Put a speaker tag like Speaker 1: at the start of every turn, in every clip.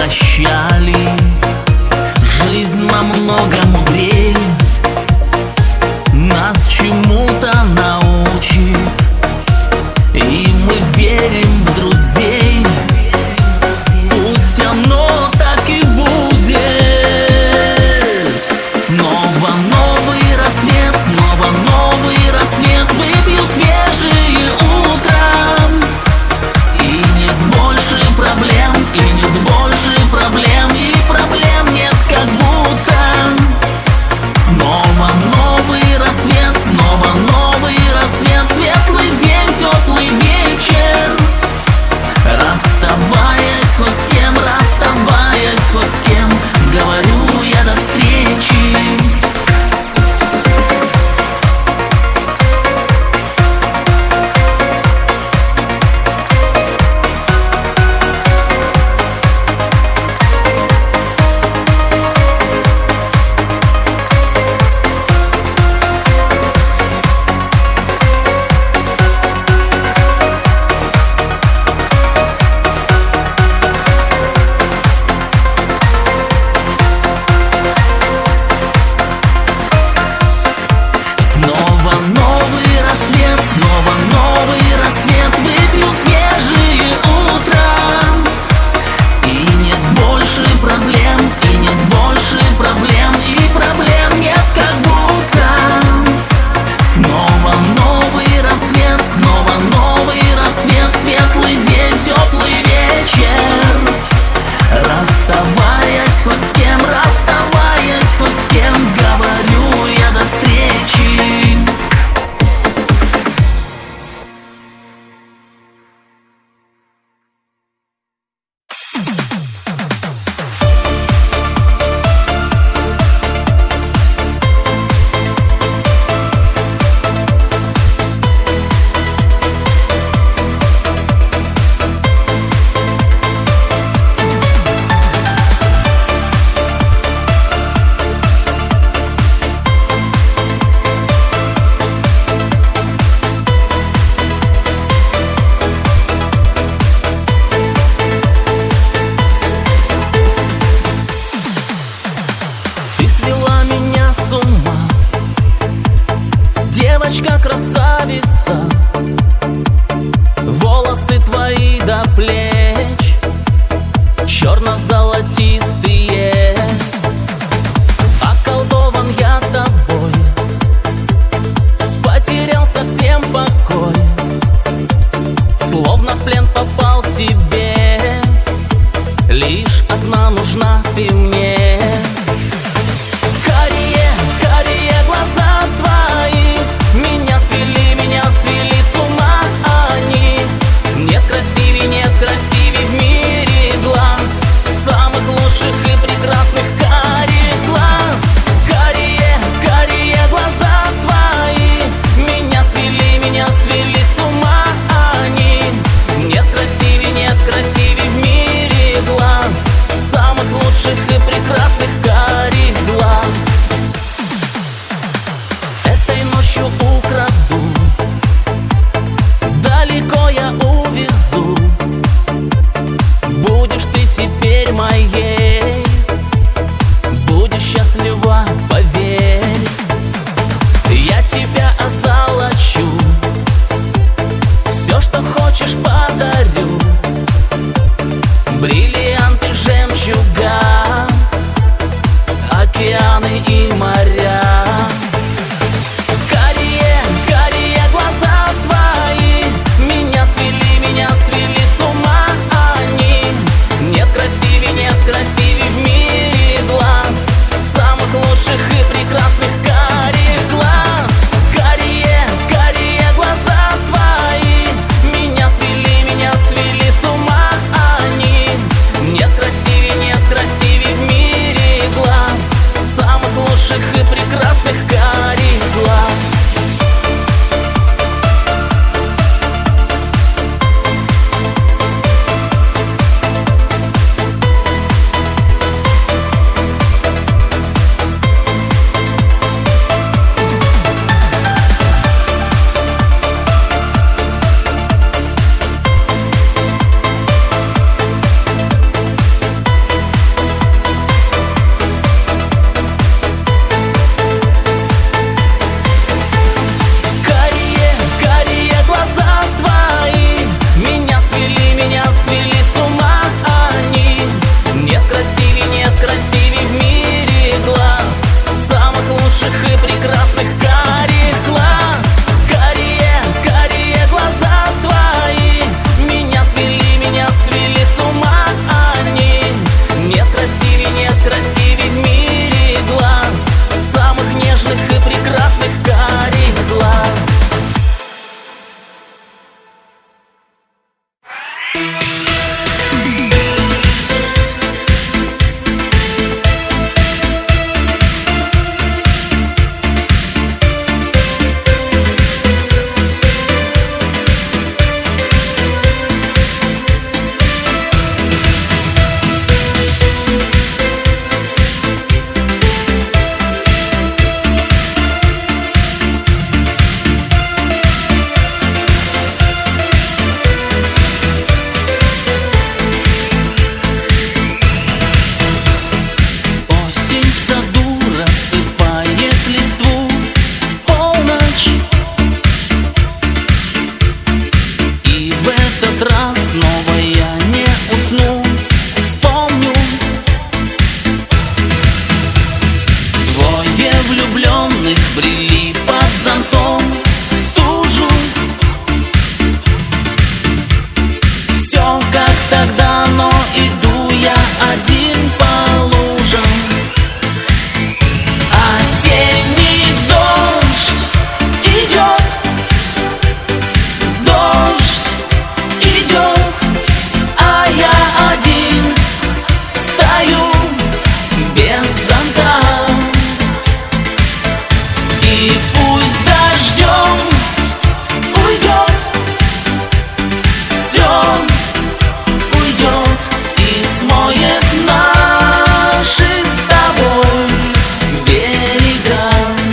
Speaker 1: прощали. Жизнь намного мудрее, нас чему-то научит, и мы верим в друзей. Пусть оно так и будет. Снова новый рассвет, снова новый рассвет. Выпью свежие утром, и нет больше проблем, и нет больше проблем, и проблем нет как будто. Снова новый рассвет, снова новый рассвет. Светлый день, теплый вечер. Расставаясь хоть с кем, расставаясь хоть с кем, говорю я до встречи. Девочка-красавица, волосы твои до плеч черно-золотистые. Околдован я тобой, потерял совсем покой, словно в плен попал к тебе. Лишь одна нужна ты мне. Карие глаза твои меня свели с ума они. Нет красивей в мире глаз, самых лучших и прекрасных карих глаз. Карие глаза твои меня свели с ума они. Нет красивей в мире глаз, самых лучших и прекрасных. тогда, но иду я один по лужам. Осенний дождь идет, дождь идет, а я один стою без зонта. И пусть дождем уйдет, все уйдет и смоет наши с тобой берега.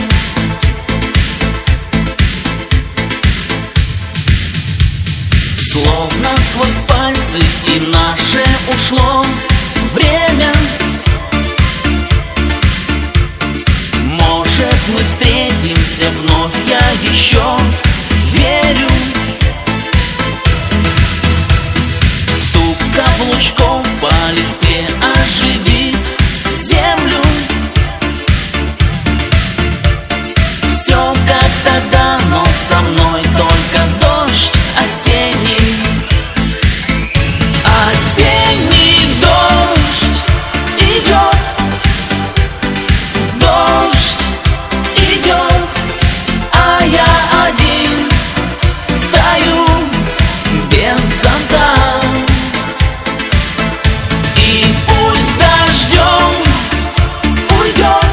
Speaker 1: Словно сквозь пальцы и наше ушло время. Может, мы встретимся вновь, я еще верю. Стук каблучков по листве оживит землю. Все как тогда, но со мной только дождь осенний. Осенний дождь идет, дождь идет, а я один стою без зонта. И пусть дождем уйдет,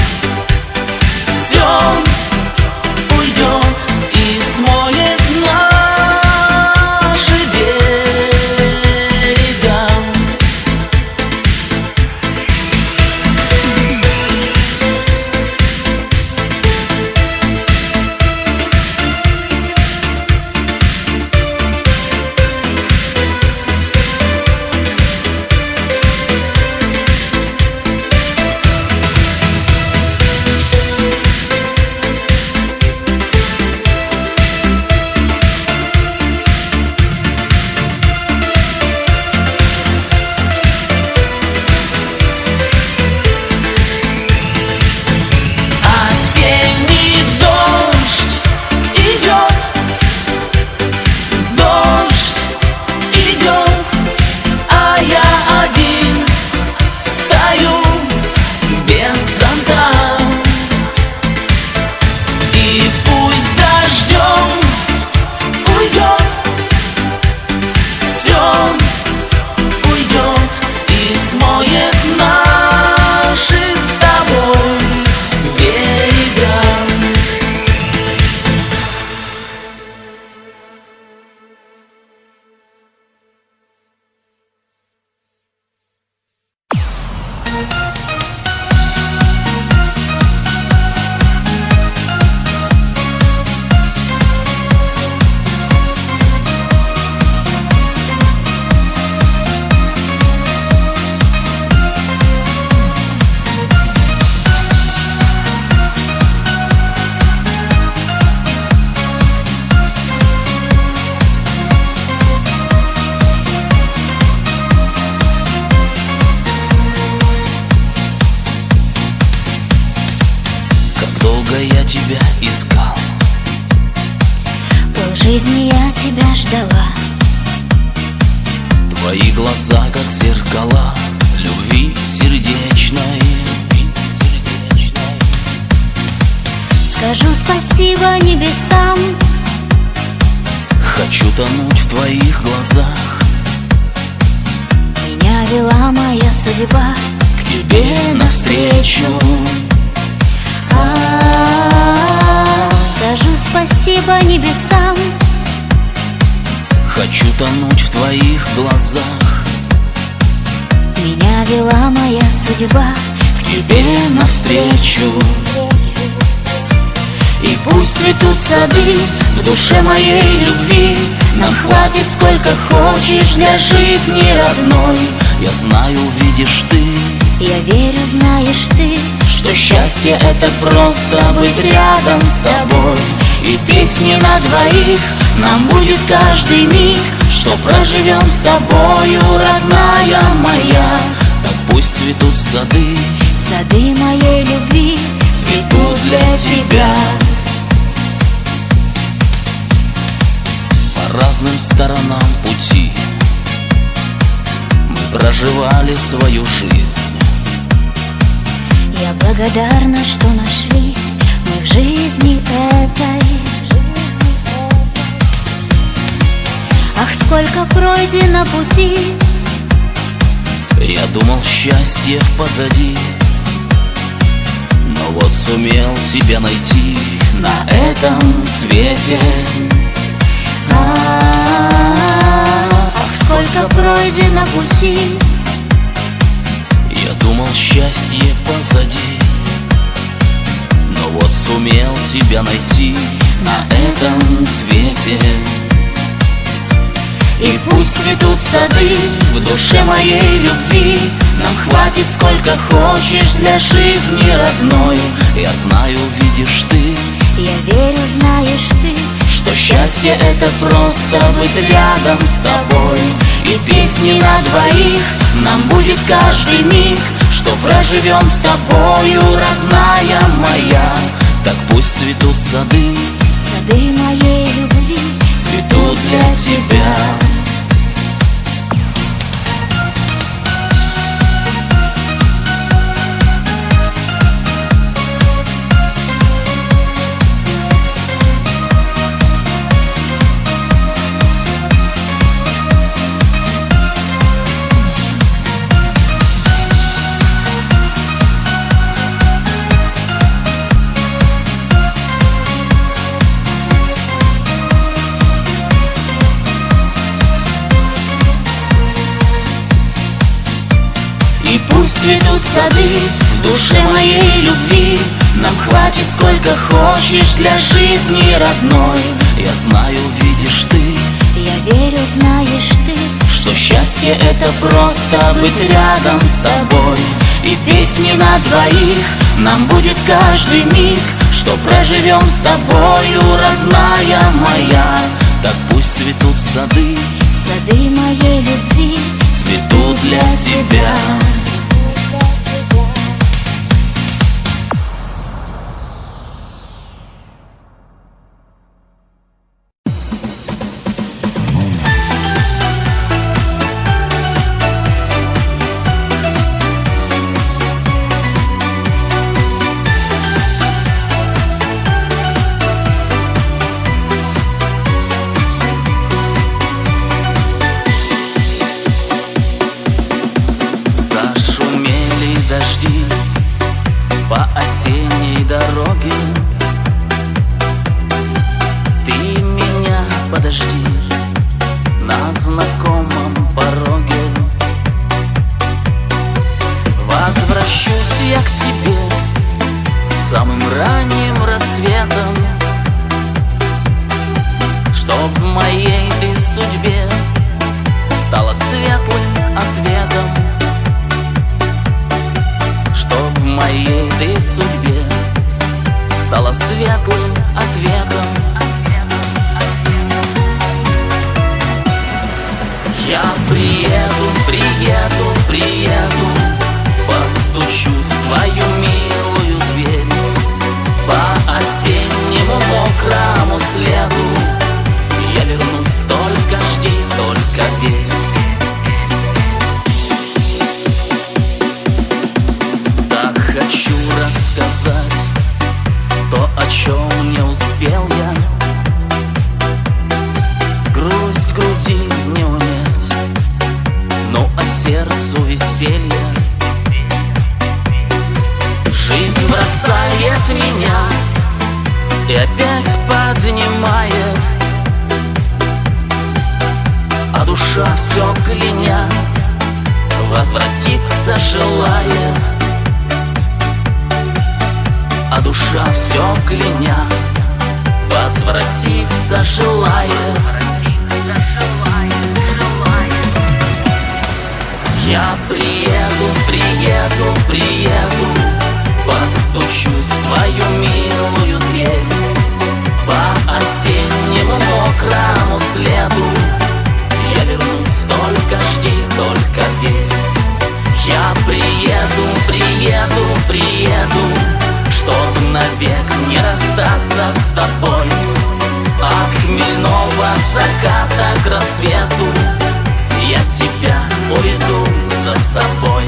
Speaker 1: все уйдет и смоет наши берега. Осенний дождь идет, дождь идет, а я один стою без зонта. И пусть дождем уйдет, все уйдет и смоет наши с тобой берега. Как долго я тебя искал,
Speaker 2: Полжизни я тебя ждала.
Speaker 1: твои глаза как зеркала любви сердечной.
Speaker 2: Скажу спасибо небесам,
Speaker 1: Хочу тонуть в твоих глазах.
Speaker 2: меня вела моя судьба
Speaker 1: К тебе навстречу.
Speaker 2: Скажу спасибо небесам,
Speaker 1: Хочу тонуть в твоих глазах.
Speaker 2: меня вела моя судьба
Speaker 1: К тебе навстречу. И пусть цветут сады в душе моей любви. Нам хватит сколько хочешь для жизни родной. Я знаю, видишь ты,
Speaker 2: Я верю, знаешь ты,
Speaker 1: что счастье это просто быть рядом с тобой. И песни на двоих нам будет каждый миг, что проживем с тобою, родная моя. Так пусть цветут сады,
Speaker 2: сады моей любви
Speaker 1: цветут для тебя. По разным сторонам пути проживали свою жизнь.
Speaker 2: Я благодарна, что нашлись мы в жизни этой. Ах, сколько пройдено пути.
Speaker 1: Я думал, счастье позади, но вот сумел тебя найти на этом свете.
Speaker 2: Ах, сколько пройдено пути.
Speaker 1: Я думал, счастье позади, но вот сумел тебя найти на этом свете. И пусть цветут сады в душе моей любви, нам хватит сколько хочешь для жизни родной. Я знаю, видишь ты,
Speaker 2: я верю, знаешь ты,
Speaker 1: что счастье это просто быть рядом с тобой. И песни на двоих нам будет каждый миг, что проживем с тобою, родная моя. Так пусть цветут сады,
Speaker 2: сады моей любви,
Speaker 1: цветут для тебя. И пусть цветут сады в душе моей любви, нам хватит сколько хочешь для жизни родной. Я знаю, видишь ты,
Speaker 2: я верю, знаешь ты,
Speaker 1: что счастье это просто быть рядом с тобой. И песни на двоих нам будет каждый миг, что проживем с тобою, родная моя. Так пусть цветут сады,
Speaker 2: сады моей любви,
Speaker 1: цветут для тебя. Дожди по осенней дороге, ты меня подожди на знакомом пороге. Возвращусь я к тебе самым ранним рассветом, чтоб в моей ты судьбе стала светлым ответом. В моей ты судьбе стала светлым ответом. Я приеду, приеду, приеду, постучусь в твою милую дверь. По осеннему мокрому следу я вернусь, только жди, только верь. Хочу рассказать то, о чем не успел я. Грусть в груди не унять, но а сердцу веселье. Жизнь бросает меня и опять поднимает, а душа все кляня возвратиться желает. А душа все кляня возвратиться желает. Я приеду, приеду, приеду, постучусь в твою милую дверь. По осеннему мокрому следу я вернусь, только жди, только верь. Я приеду, приеду, приеду, чтоб навек не расстаться с тобой. От хмельного заката к рассвету я тебя уведу. за собой.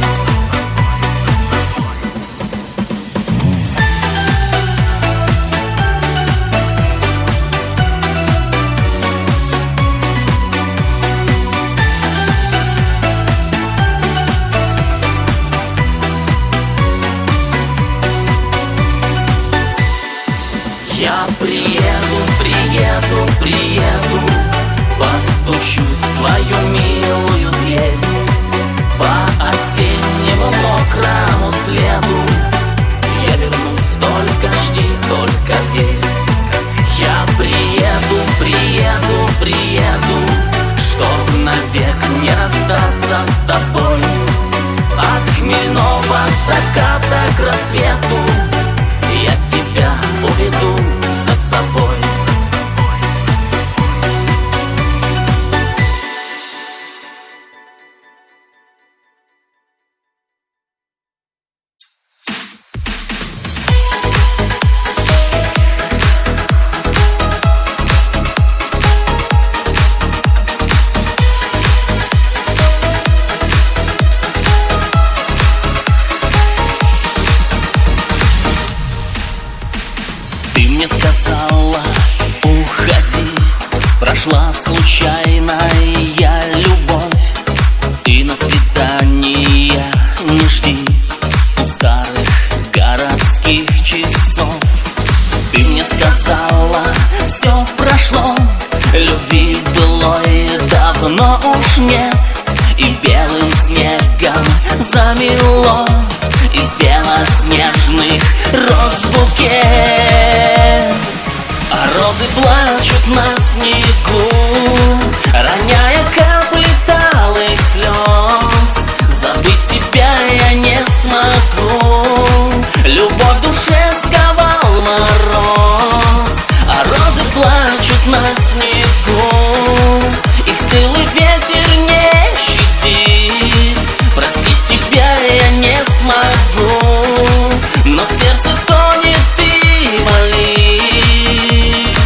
Speaker 1: Я приеду, постучусь в твою милую дверь, по осеннему мокрому следу. Я вернусь, только жди, только верь. Я приеду, чтоб навек не расстаться с тобой. От хмельного заката к рассвету я тебя уведу за собой.
Speaker 3: Сказала, уходи, прошла случайная любовь. Ты на свидание не жди у старых городских часов. Ты мне сказала, все прошло, любви былой давно уж нет. И белым снегом замело из белоснежных роз букет. А розы плачут на снегу, роняя капли талых слез. Забыть тебя я не смогу, любовь в душе сковал мороз. А розы плачут на снегу, их стылый ветер не щадит. Простить тебя я не смогу, но в сердце тонет и болит.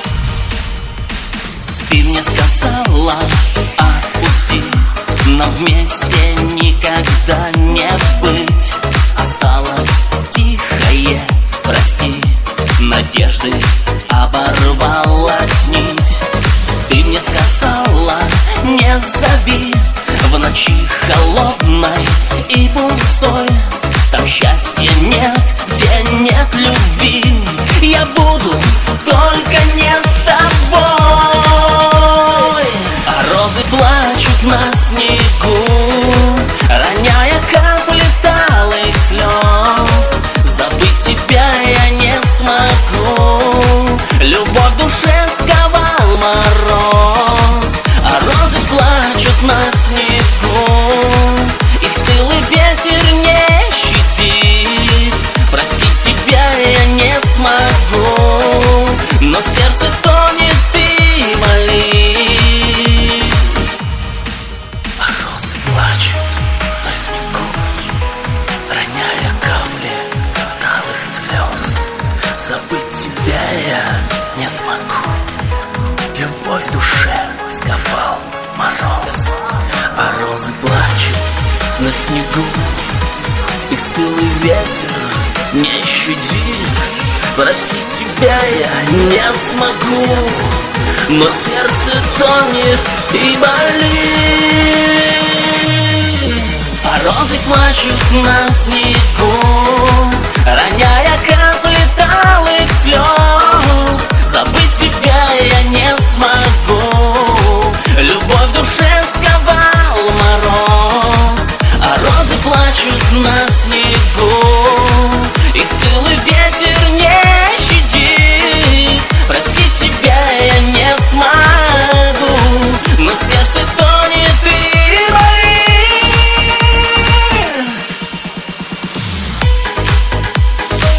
Speaker 3: Ты мне сказала, отпусти, но вместе никогда не быть. Осталось тихое, прости, надежды оборвалась нить. Ты мне сказала, не зови в ночи холодной и пустой. Там счастья нет, где нет любви. Я буду только не с тобой. А розы плачут на снегу, роняя капли талых слез. Забыть тебя я не смогу, любовь в душе сковал мороз. А розы плачут на снегу, их стылый ветер не щадит. Простить тебя я не смогу, но сердце тонет и болит. А розы плачут на снегу, роняя капли талых слез. Забыть тебя я не смогу, любовь в душе сковал мороз. А розы плачут на снегу, их стылый ветер не щадит. Простить тебя я не смогу, но сердце тонет и болит. А розы плачут на снегу, роняя капли талых слез. Забыть тебя я не смогу, любовь в душе сковал мороз. А розы плачут на снегу, их стылый ветер не щадит. Простить тебя я не смогу, но сердце тонет и болит.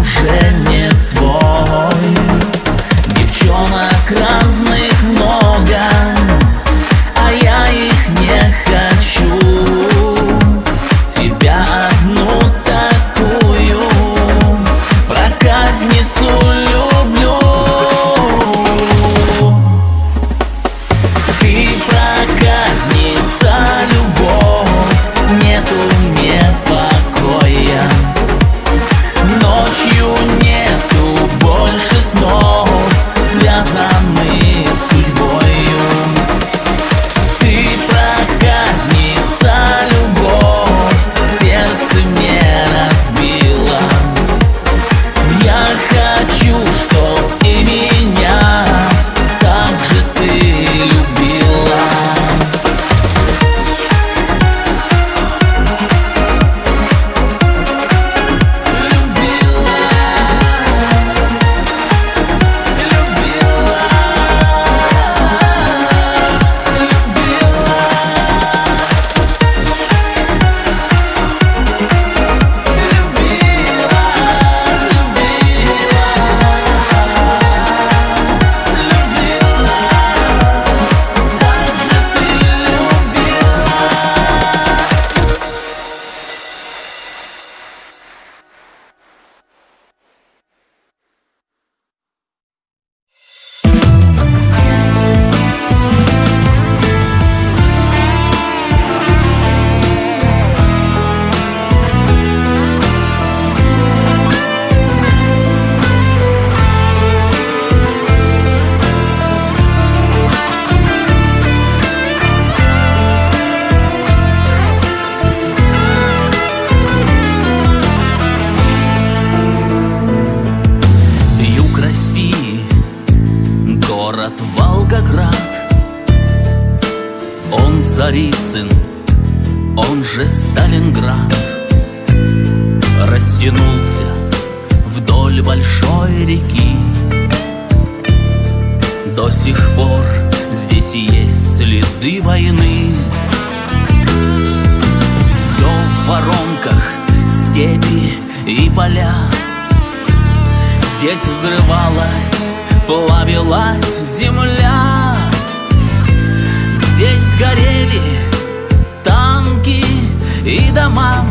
Speaker 1: уже не свой. Девчонок разных много, а я их не хочу. Тебя одну такую проказницу люблю. Ты проказница, любовь, нету мне покоя. Ночью нету больше снов, связаны с судьбою. Ты проказница, любовь, сердце мне разбила. Я хочу, чтоб и меня так же ты любила. Город Волгоград, он Царицын, он же Сталинград. Растянулся вдоль большой реки. До сих пор здесь есть следы войны. Все в воронках, степи и поля. Здесь взрывалась, плавилась земля. Здесь горели танки и дома.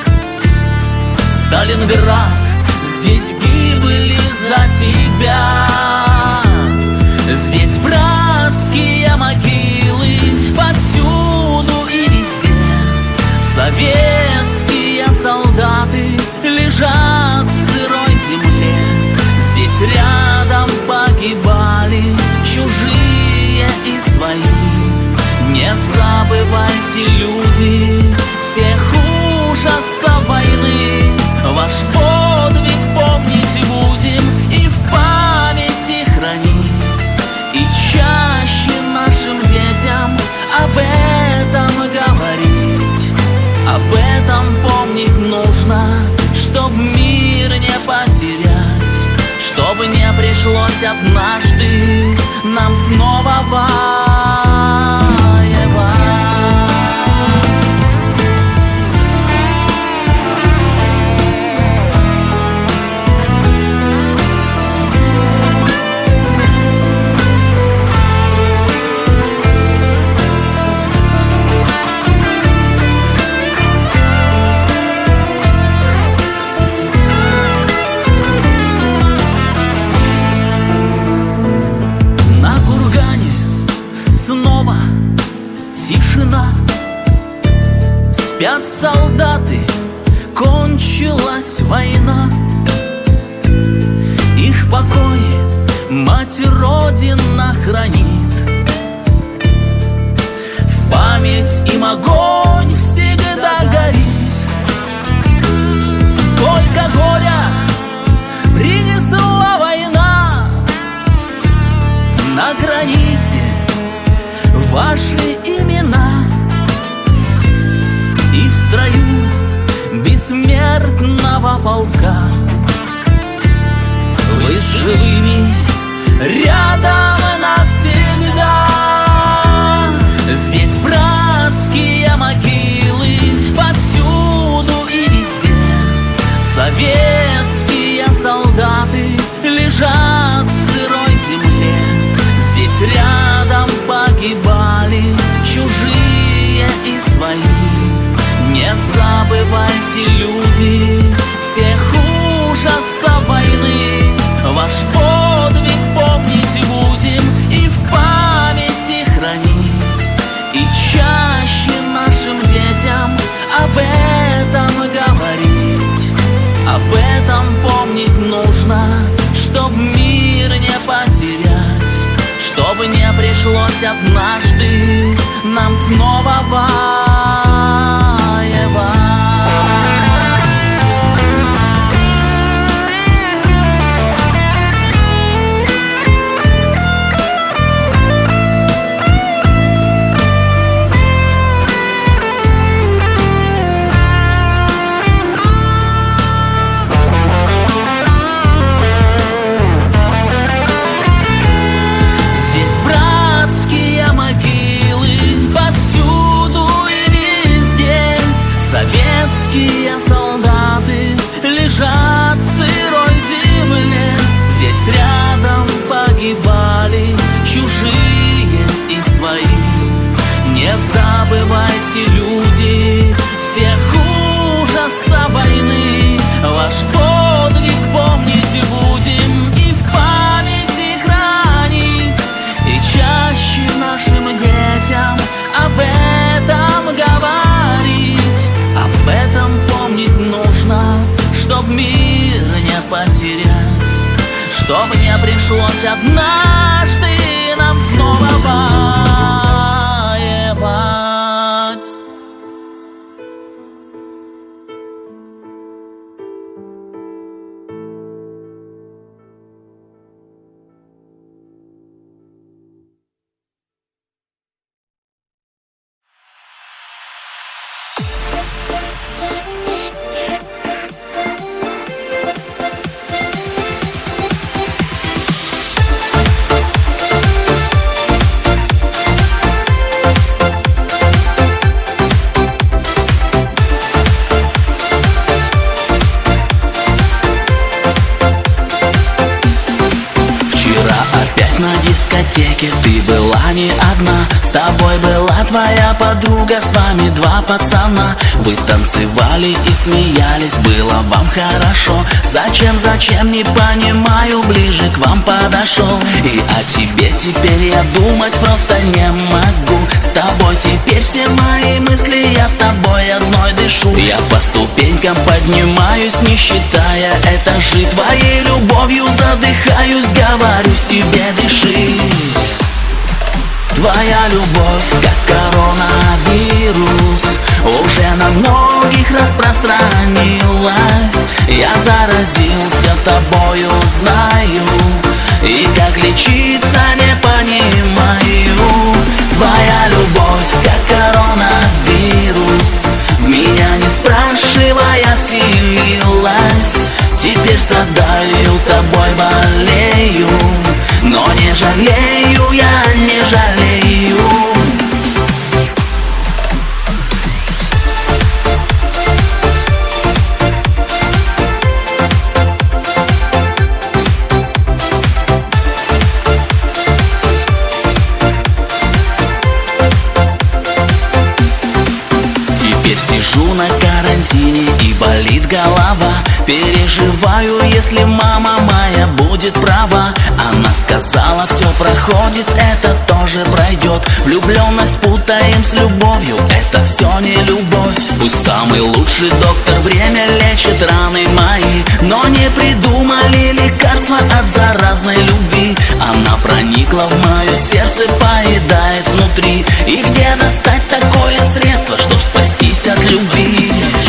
Speaker 1: Сталинград, здесь гибли за тебя. Здесь братские могилы повсюду и везде. Советские солдаты лежат в сырой земле. Здесь рядом погибали чужие и свои. Не забывайте, люди, всех ужасов войны. Ваш подвиг помнить будем и в памяти хранить. И чаще нашим детям об этом говорить. Об этом помнить нужно, чтоб мир не потерять. Чтобы не пришлось однажды нам снова воевать. Тишина, спят солдаты, кончилась война. Их покой мать Родина хранит. В память им огонь всегда горит. Сколько горя принесла война. На граните ваши имена. И в строю бессмертного полка вы с живыми рядом навсегда. Здесь братские могилы повсюду и везде. Советские солдаты этом помнить нужно, чтоб мир не потерять, чтобы не пришлось однажды нам снова воевать. Советские солдаты лежат в сырой земле. Здесь рядом погибали чужие и свои. Не забывайте, люди, всех ужаса войны. Ваш подвиг помнить будем и в памяти хранить, и чаще нашим детям об этом говорить. Об этом помнить нужно, чтоб мир не потерять, чтоб не пришлось однажды нам снова воевать. Ты была не одна, с тобой была твоя подруга, с вами два пацана. Вы танцевали и смеялись, было вам хорошо. Зачем, не понимаю, ближе к вам подошел. И о тебе теперь я думать просто не могу. С тобой теперь все мои мысли, я тобой одной дышу. Я по ступенькам поднимаюсь, не считая этажи. Твоей любовью задыхаюсь, говорю себе, дыши. Твоя любовь, как коронавирус, уже на многих распространилась. Я заразился тобою, знаю, и как лечиться не понимаю. Твоя любовь, как коронавирус, в меня не спрашивая вселилась. Теперь страдаю, тобой болею, но не жалею, я не жалею. Теперь сижу на карантине и болит голова. Переживаю, если мама моя будет права. Она сказала, все проходит, это тоже пройдет. Влюбленность путаем с любовью, это все не любовь. Пусть самый лучший доктор время лечит раны мои, но не придумали лекарства от заразной любви. Она проникла в мое сердце, поедает внутри. И где достать такое средство, чтоб спастись от любви?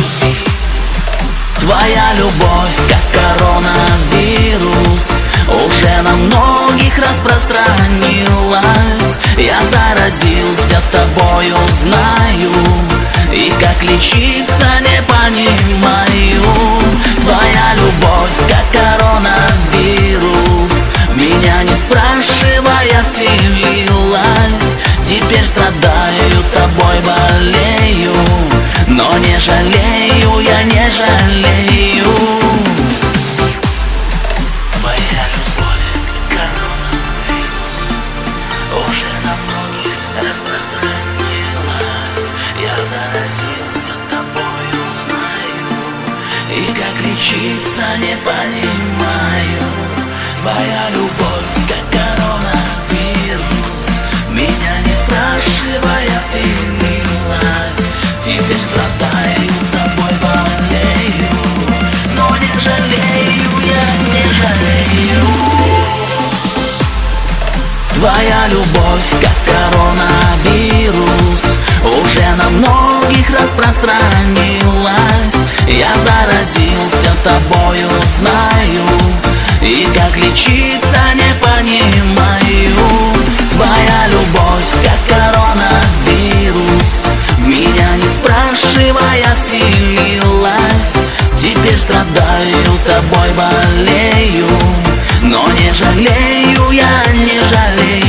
Speaker 1: Твоя любовь, как коронавирус, уже на многих распространилась. Я заразился тобою, знаю, и как лечиться не понимаю. Твоя любовь, как коронавирус, в меня не спрашивая вселилась. Теперь страдаю, тобой болею, но не жалею, я не жалею. Твоя любовь, коронавирус, уже на многих распространилась. Я заразился тобою, знаю, и как лечиться не понимаю. Твоя любовь, как коронавирус, меня не спрашивая вселилась. Теперь страдаю, тобой болею, но
Speaker 3: но не жалею, я не жалею. Твоя любовь, как коронавирус, уже на многих распространилась. Я заразился тобою, знаю, и как лечиться не понимаю. Твоя любовь, как коронавирус, в меня не спрашивая вселилась. Теперь страдаю, тобой болею, но не жалею, я не жалею.